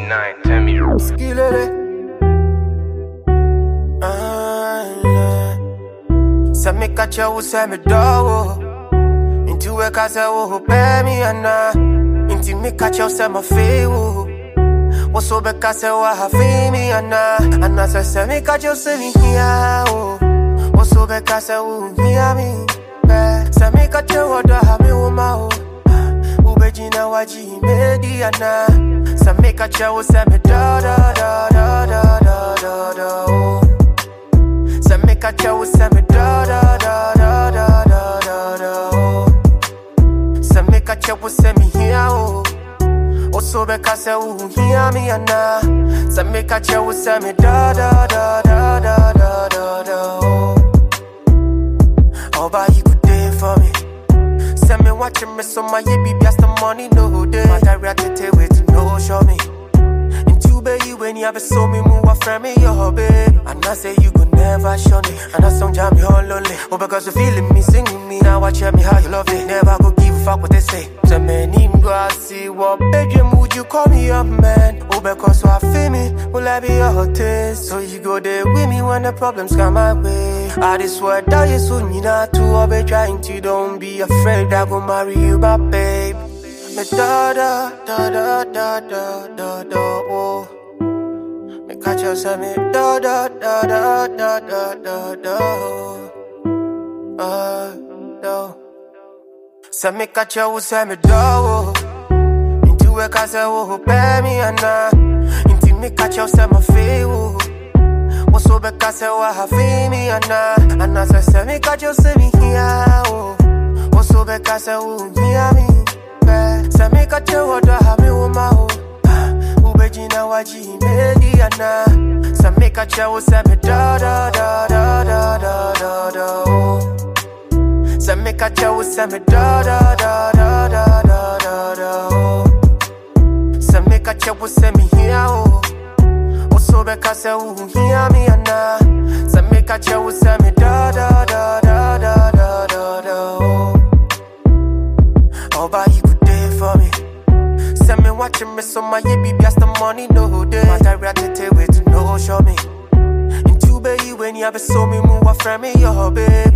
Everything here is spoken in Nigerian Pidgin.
C9, tell me. Skilled. Say me catch you, say me dog. Into a cause who pay me ana. Into me catch you, say my feel. What's so because I have me ana. And as I say me catch you, say me here. What's so because I will hear me. Say me catch you, what I have me woman. Ubejina waji mediana. Say me catch you, say me da da da da da da da da. Say me catch you, say me da da da da da da da da. Say me catch you, say me here. Also because you hear me ana. Say me catch you, say me da da da da da da da da. Oh, but you could day for me. Say me watching me so my baby just the money no day. My directed way to no show me. Into baby when you ever saw me move a friend me your babe. And I say you could never show me. And that song jam me all lonely. Oh, because you feeling me, singing me. Now watch me how you love it. Never go give a fuck what they say. So many go I see what baby mood you call me a man. Oh, because so I feel me, will I be your hottest? So you go there with me when the problems come my way. I just swear that you soon you not to I'll be trying to. Don't be afraid I go marry you, my babe. Me da da da da da da da da oh. Me catch you say me da da da da da da da da. No. Say me catch you say me da oh. Into a cause who pay me ana. Into me catch you say my feel. What's so because I have me ana. And as I say me catch you say me here. What's so because I will hear me. Say me catch you what I have me woman. Ubejina waji mediana. Say me catch you say me da da da da da da da da. Say me catch you say me da da da da da da da da. Say me catch you say me here. Also because you hear me ana. Say me catch you say me da da da da da da da da. Oh, but you could day for me. Say me watching me so my baby just the money no day. My directed way to no show me. Into baby when you ever saw me move a friend me your babe.